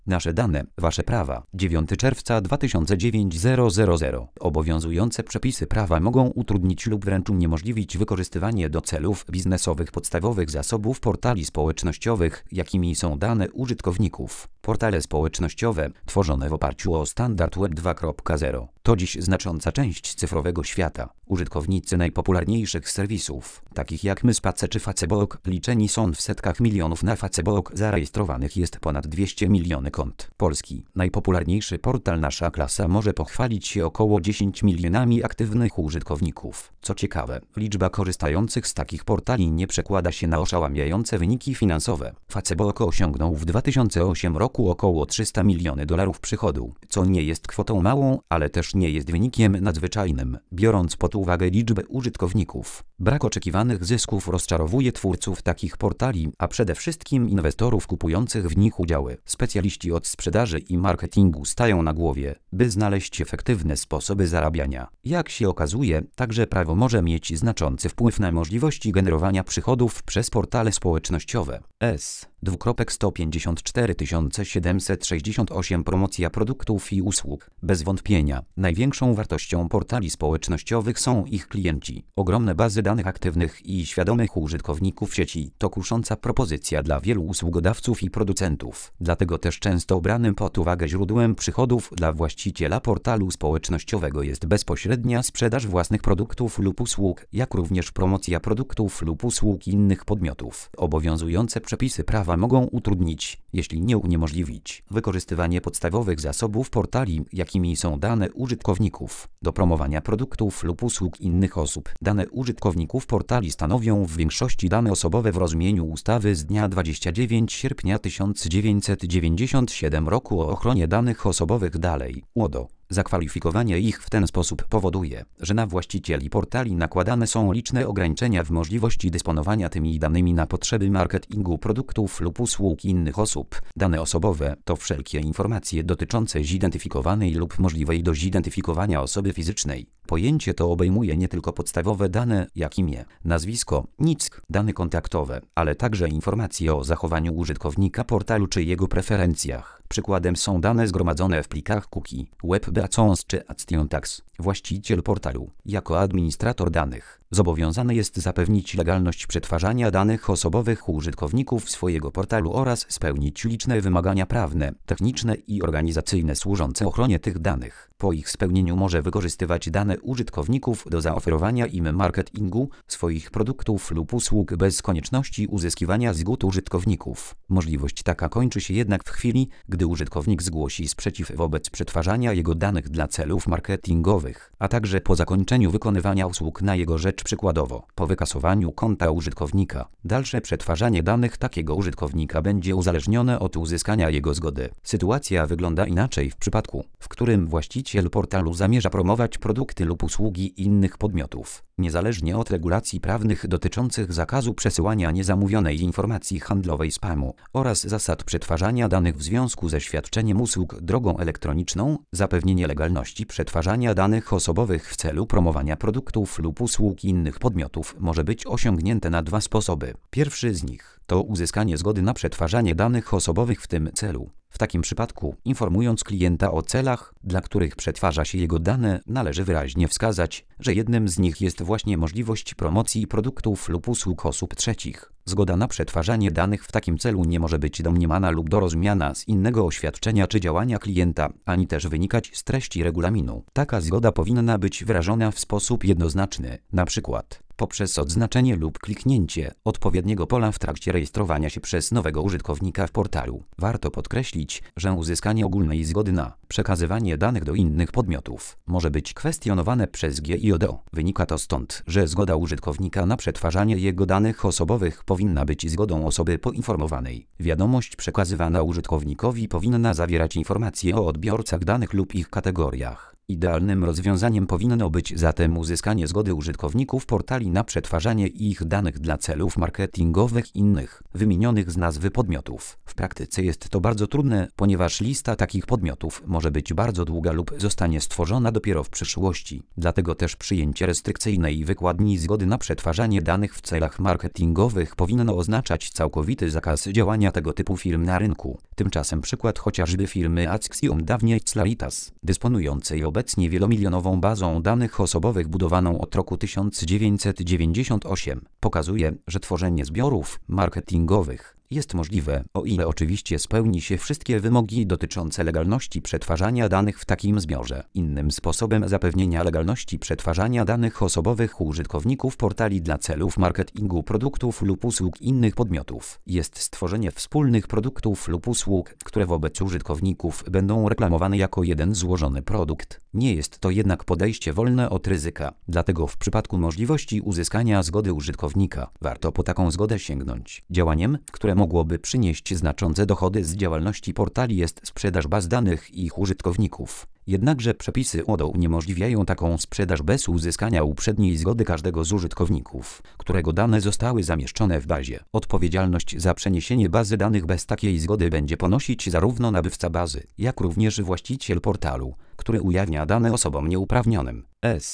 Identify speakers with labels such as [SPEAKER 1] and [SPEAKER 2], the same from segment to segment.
[SPEAKER 1] Nasze dane, wasze prawa. 9 czerwca 2009 000. Obowiązujące przepisy prawa mogą utrudnić lub wręcz uniemożliwić wykorzystywanie do celów biznesowych podstawowych zasobów portali społecznościowych, jakimi są dane użytkowników. Portale społecznościowe, tworzone w oparciu o standard Web 2.0, to dziś znacząca część cyfrowego świata. Użytkownicy najpopularniejszych serwisów, takich jak MySpace czy Facebook, liczeni są w setkach milionów. Na Facebook zarejestrowanych jest ponad 200 milionów kont. Polski, najpopularniejszy portal Nasza Klasa, może pochwalić się około 10 milionami aktywnych użytkowników. Co ciekawe, liczba korzystających z takich portali nie przekłada się na oszałamiające wyniki finansowe. Facebook osiągnął w 2008 roku około $300 milionów przychodu, co nie jest kwotą małą, ale też nie jest wynikiem nadzwyczajnym, biorąc pod uwagę liczbę użytkowników. Brak oczekiwanych zysków rozczarowuje twórców takich portali, a przede wszystkim inwestorów kupujących w nich udziały. Specjaliści od sprzedaży i marketingu stają na głowie, by znaleźć efektywne sposoby zarabiania. Jak się okazuje, także prawo może mieć znaczący wpływ na możliwości generowania przychodów przez portale społecznościowe. 154 768 Promocja produktów i usług. Bez wątpienia, największą wartością portali społecznościowych są ich klienci. Ogromne bazy danych aktywnych i świadomych użytkowników sieci to kusząca propozycja dla wielu usługodawców i producentów. Dlatego też często branym pod uwagę źródłem przychodów dla właściciela portalu społecznościowego jest bezpośrednia sprzedaż własnych produktów lub usług, jak również promocja produktów lub usług innych podmiotów. Obowiązujące przepisy prawa mogą utrudnić, jeśli nie uniemożliwić, wykorzystywanie podstawowych zasobów portali, jakimi są dane użytkowników, do promowania produktów lub usług innych osób. Dane użytkowników portali stanowią w większości dane osobowe w rozumieniu ustawy z dnia 29 sierpnia 1997 roku o ochronie danych osobowych. Dalej, UODO. Zakwalifikowanie ich w ten sposób powoduje, że na właścicieli portali nakładane są liczne ograniczenia w możliwości dysponowania tymi danymi na potrzeby marketingu produktów lub usług innych osób. Dane osobowe to wszelkie informacje dotyczące zidentyfikowanej lub możliwej do zidentyfikowania osoby fizycznej. Pojęcie to obejmuje nie tylko podstawowe dane, jak imię, nazwisko, NICK, dane kontaktowe, ale także informacje o zachowaniu użytkownika portalu czy jego preferencjach. Przykładem są dane zgromadzone w plikach cookie, web-based czy Action Tags. Właściciel portalu, jako administrator danych, zobowiązany jest zapewnić legalność przetwarzania danych osobowych użytkowników swojego portalu oraz spełnić liczne wymagania prawne, techniczne i organizacyjne służące ochronie tych danych. Po ich spełnieniu może wykorzystywać dane użytkowników do zaoferowania im marketingu swoich produktów lub usług bez konieczności uzyskiwania zgód użytkowników. Możliwość taka kończy się jednak w chwili, gdy użytkownik zgłosi sprzeciw wobec przetwarzania jego danych dla celów marketingowych, a także po zakończeniu wykonywania usług na jego rzecz, przykładowo po wykasowaniu konta użytkownika. Dalsze przetwarzanie danych takiego użytkownika będzie uzależnione od uzyskania jego zgody. Sytuacja wygląda inaczej w przypadku, w którym właściciel portalu zamierza promować produkty lub usługi innych podmiotów. Niezależnie od regulacji prawnych dotyczących zakazu przesyłania niezamówionej informacji handlowej spamu oraz zasad przetwarzania danych w związku ze świadczeniem usług drogą elektroniczną, zapewnienie legalności przetwarzania danych osobowych w celu promowania produktów lub usług innych podmiotów może być osiągnięte na dwa sposoby. Pierwszy z nich to uzyskanie zgody na przetwarzanie danych osobowych w tym celu. W takim przypadku, informując klienta o celach, dla których przetwarza się jego dane, należy wyraźnie wskazać, że jednym z nich jest właśnie możliwość promocji produktów lub usług osób trzecich. Zgoda na przetwarzanie danych w takim celu nie może być domniemana lub dorozumiana z innego oświadczenia czy działania klienta, ani też wynikać z treści regulaminu. Taka zgoda powinna być wyrażona w sposób jednoznaczny, np. poprzez odznaczenie lub kliknięcie odpowiedniego pola w trakcie rejestrowania się przez nowego użytkownika w portalu. Warto podkreślić, że uzyskanie ogólnej zgody na przekazywanie danych do innych podmiotów może być kwestionowane przez GIODO. Wynika to stąd, że zgoda użytkownika na przetwarzanie jego danych osobowych powinna być zgodą osoby poinformowanej. Wiadomość przekazywana użytkownikowi powinna zawierać informacje o odbiorcach danych lub ich kategoriach. Idealnym rozwiązaniem powinno być zatem uzyskanie zgody użytkowników portali na przetwarzanie ich danych dla celów marketingowych innych, wymienionych z nazwy podmiotów. W praktyce jest to bardzo trudne, ponieważ lista takich podmiotów może być bardzo długa lub zostanie stworzona dopiero w przyszłości. Dlatego też przyjęcie restrykcyjnej wykładni zgody na przetwarzanie danych w celach marketingowych powinno oznaczać całkowity zakaz działania tego typu firm na rynku. Tymczasem przykład chociażby firmy Acxiom, dawniej Claritas, dysponującej obecnie wielomilionową bazą danych osobowych budowaną od roku 1998, pokazuje, że tworzenie zbiorów marketingowych jest możliwe, o ile oczywiście spełni się wszystkie wymogi dotyczące legalności przetwarzania danych w takim zbiorze. Innym sposobem zapewnienia legalności przetwarzania danych osobowych użytkowników portali dla celów marketingu produktów lub usług innych podmiotów jest stworzenie wspólnych produktów lub usług, które wobec użytkowników będą reklamowane jako jeden złożony produkt. Nie jest to jednak podejście wolne od ryzyka, dlatego w przypadku możliwości uzyskania zgody użytkownika warto po taką zgodę sięgnąć. Działaniem, które mogłoby przynieść znaczące dochody z działalności portali jest sprzedaż baz danych ich użytkowników. Jednakże przepisy UODO uniemożliwiają taką sprzedaż bez uzyskania uprzedniej zgody każdego z użytkowników, którego dane zostały zamieszczone w bazie. Odpowiedzialność za przeniesienie bazy danych bez takiej zgody będzie ponosić zarówno nabywca bazy, jak również właściciel portalu, który ujawnia dane osobom nieuprawnionym.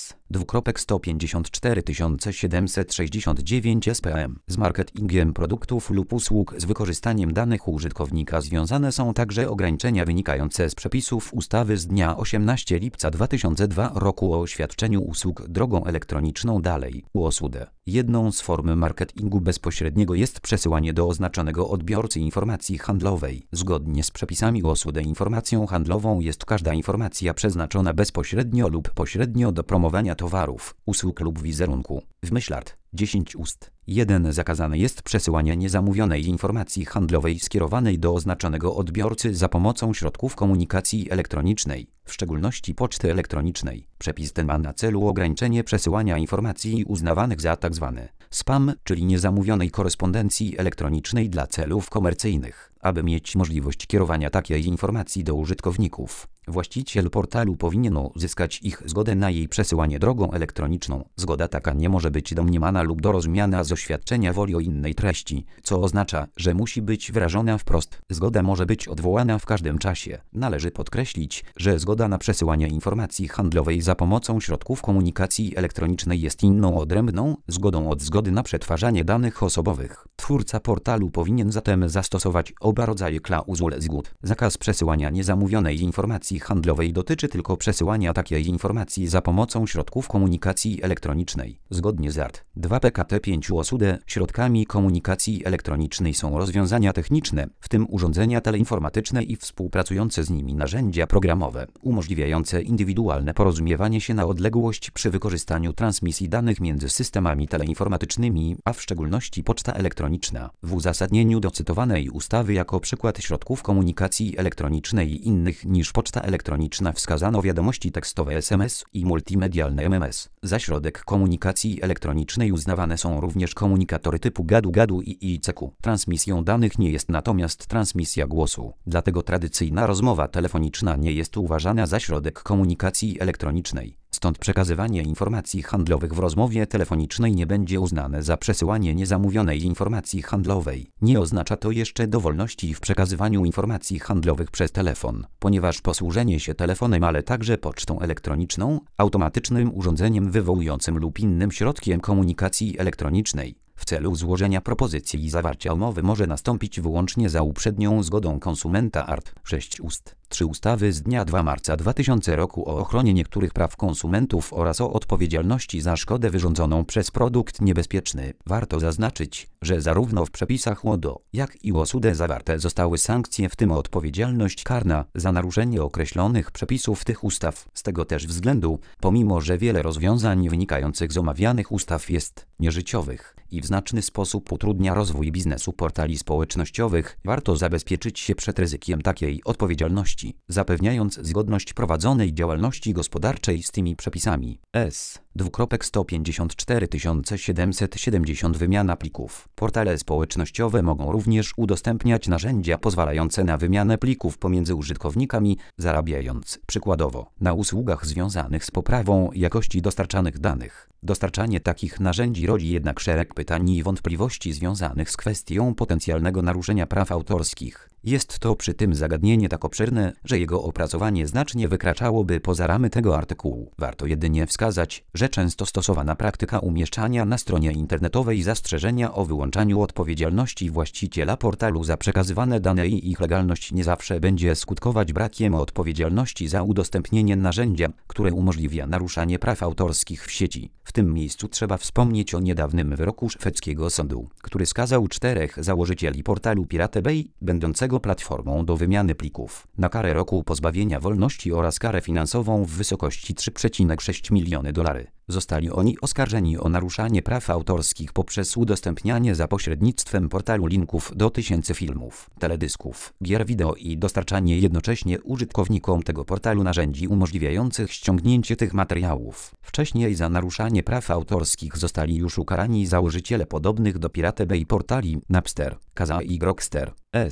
[SPEAKER 1] S. 2.14769 z marketingiem produktów lub usług z wykorzystaniem danych użytkownika związane są także ograniczenia wynikające z przepisów ustawy z dnia 18 lipca 2002 roku o świadczeniu usług drogą elektroniczną. Dalej, UOSUDE. Jedną z form marketingu bezpośredniego jest przesyłanie do oznaczonego odbiorcy informacji handlowej. Zgodnie z przepisami UOSUDE informacją handlową jest każda informacja przeznaczona bezpośrednio lub pośrednio do promowania towarów, usług lub wizerunku. W myśl art. 10 ust. 1 zakazane jest przesyłanie niezamówionej informacji handlowej skierowanej do oznaczonego odbiorcy za pomocą środków komunikacji elektronicznej, w szczególności poczty elektronicznej. Przepis ten ma na celu ograniczenie przesyłania informacji uznawanych za tzw. spam, czyli niezamówionej korespondencji elektronicznej dla celów komercyjnych. Aby mieć możliwość kierowania takiej informacji do użytkowników, właściciel portalu powinien uzyskać ich zgodę na jej przesyłanie drogą elektroniczną. Zgoda taka nie może być domniemana lub dorozumiana z oświadczenia woli o innej treści, co oznacza, że musi być wyrażona wprost. Zgoda może być odwołana w każdym czasie. Należy podkreślić, że zgoda na przesyłanie informacji handlowej za pomocą środków komunikacji elektronicznej jest inną odrębną zgodą od zgody na przetwarzanie danych osobowych. Twórca portalu powinien zatem zastosować oba rodzaje klauzul zgód. Zakaz przesyłania niezamówionej informacji handlowej dotyczy tylko przesyłania takiej informacji za pomocą środków komunikacji elektronicznej. Zgodnie z art. 2 PKT 5 UOSUDE środkami komunikacji elektronicznej są rozwiązania techniczne, w tym urządzenia teleinformatyczne i współpracujące z nimi narzędzia programowe, umożliwiające indywidualne porozumiewanie się na odległość przy wykorzystaniu transmisji danych między systemami teleinformatycznymi, a w szczególności poczta elektroniczna. W uzasadnieniu do cytowanej ustawy jako przykład środków komunikacji elektronicznej innych niż poczta elektroniczna wskazano wiadomości tekstowe SMS i multimedialne MMS. Za środek komunikacji elektronicznej uznawane są również komunikatory typu gadu-gadu i ICQ. Transmisją danych nie jest natomiast transmisja głosu. Dlatego tradycyjna rozmowa telefoniczna nie jest uważana za środek komunikacji elektronicznej. Stąd przekazywanie informacji handlowych w rozmowie telefonicznej nie będzie uznane za przesyłanie niezamówionej informacji handlowej. Nie oznacza to jeszcze dowolności w przekazywaniu informacji handlowych przez telefon, ponieważ posłużenie się telefonem, ale także pocztą elektroniczną, automatycznym urządzeniem wywołującym lub innym środkiem komunikacji elektronicznej w celu złożenia propozycji i zawarcia umowy może nastąpić wyłącznie za uprzednią zgodą konsumenta. Art. 6 ust. 3 ustawy z dnia 2 marca 2000 roku o ochronie niektórych praw konsumentów oraz o odpowiedzialności za szkodę wyrządzoną przez produkt niebezpieczny. Warto zaznaczyć, że zarówno w przepisach UODO, jak i UOSUDE zawarte zostały sankcje, w tym odpowiedzialność karna za naruszenie określonych przepisów tych ustaw. Z tego też względu, pomimo że wiele rozwiązań wynikających z omawianych ustaw jest nieżyciowych i w znaczny sposób utrudnia rozwój biznesu portali społecznościowych, warto zabezpieczyć się przed ryzykiem takiej odpowiedzialności, zapewniając zgodność prowadzonej działalności gospodarczej z tymi przepisami. S. 154 770 wymiana plików. Portale społecznościowe mogą również udostępniać narzędzia pozwalające na wymianę plików pomiędzy użytkownikami, zarabiając, przykładowo, na usługach związanych z poprawą jakości dostarczanych danych. Dostarczanie takich narzędzi rodzi jednak szereg pytań i wątpliwości związanych z kwestią potencjalnego naruszenia praw autorskich. Jest to przy tym zagadnienie tak obszerne, że jego opracowanie znacznie wykraczałoby poza ramy tego artykułu. Warto jedynie wskazać, że często stosowana praktyka umieszczania na stronie internetowej zastrzeżenia o wyłączaniu odpowiedzialności właściciela portalu za przekazywane dane i ich legalność nie zawsze będzie skutkować brakiem odpowiedzialności za udostępnienie narzędzia, które umożliwia naruszanie praw autorskich w sieci. W tym miejscu trzeba wspomnieć o niedawnym wyroku szwedzkiego sądu, który skazał 4 założycieli portalu Pirate Bay, będącego platformą do wymiany plików, na karę roku pozbawienia wolności oraz karę finansową w wysokości $3,6 miliony. Zostali oni oskarżeni o naruszanie praw autorskich poprzez udostępnianie za pośrednictwem portalu linków do tysięcy filmów, teledysków, gier wideo i dostarczanie jednocześnie użytkownikom tego portalu narzędzi umożliwiających ściągnięcie tych materiałów. Wcześniej za naruszanie praw autorskich zostali już ukarani założyciele podobnych do Pirate Bay portali Napster, Kazaa i Grokster.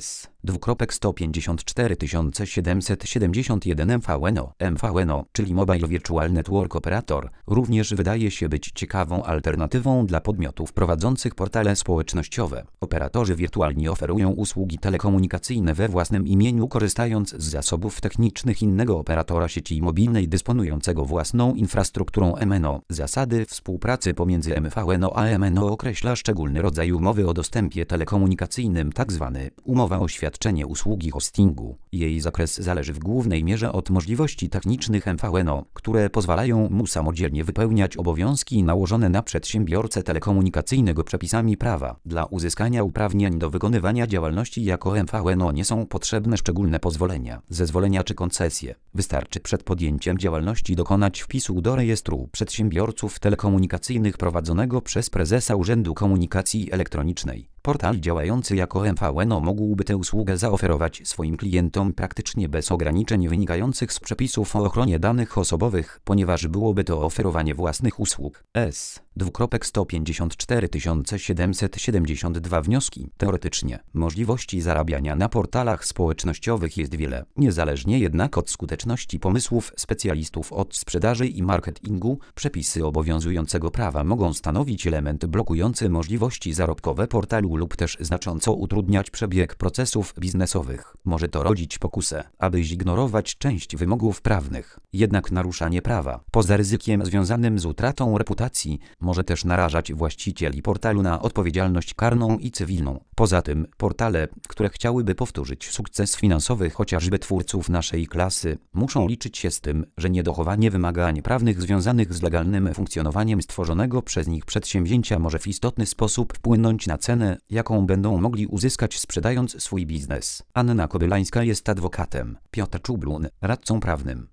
[SPEAKER 1] 154 771 MVNO, czyli Mobile Virtual Network Operator, również wydaje się być ciekawą alternatywą dla podmiotów prowadzących portale społecznościowe. Operatorzy wirtualni oferują usługi telekomunikacyjne we własnym imieniu, korzystając z zasobów technicznych innego operatora sieci mobilnej dysponującego własną infrastrukturą MNO. Zasady współpracy pomiędzy MVNO a MNO określa szczególny rodzaj umowy o dostępie telekomunikacyjnym, tzw. umowa o świadczenie usługi hostingu. Jej zakres zależy w głównej mierze od możliwości technicznych MVNO, które pozwalają mu samodzielnie wypełniać obowiązki nałożone na przedsiębiorcę telekomunikacyjnego przepisami prawa. Dla uzyskania uprawnień do wykonywania działalności jako MVNO nie są potrzebne szczególne pozwolenia, zezwolenia czy koncesje. Wystarczy przed podjęciem działalności dokonać wpisu do rejestru przedsiębiorców telekomunikacyjnych prowadzonego przez prezesa Urzędu Komunikacji Elektronicznej. Portal działający jako MVNO mógłby tę usługę zaoferować swoim klientom praktycznie bez ograniczeń wynikających z przepisów o ochronie danych osobowych, ponieważ byłoby to oferowanie własnych usług. 154 772 wnioski. Teoretycznie możliwości zarabiania na portalach społecznościowych jest wiele, niezależnie jednak od skuteczności pomysłów specjalistów od sprzedaży i marketingu. Przepisy obowiązującego prawa mogą stanowić element blokujący możliwości zarobkowe portalu lub też znacząco utrudniać przebieg procesów biznesowych. Może to rodzić pokusę, aby zignorować część wymogów prawnych. Jednak naruszanie prawa, poza ryzykiem związanym z utratą reputacji, może też narażać właścicieli portalu na odpowiedzialność karną i cywilną. Poza tym, portale, które chciałyby powtórzyć sukces finansowy chociażby twórców naszej klasy, muszą liczyć się z tym, że niedochowanie wymagań prawnych związanych z legalnym funkcjonowaniem stworzonego przez nich przedsięwzięcia może w istotny sposób wpłynąć na cenę, jaką będą mogli uzyskać sprzedając swój biznes. Anna Kobylańska jest adwokatem, Piotr Czublun, radcą prawnym.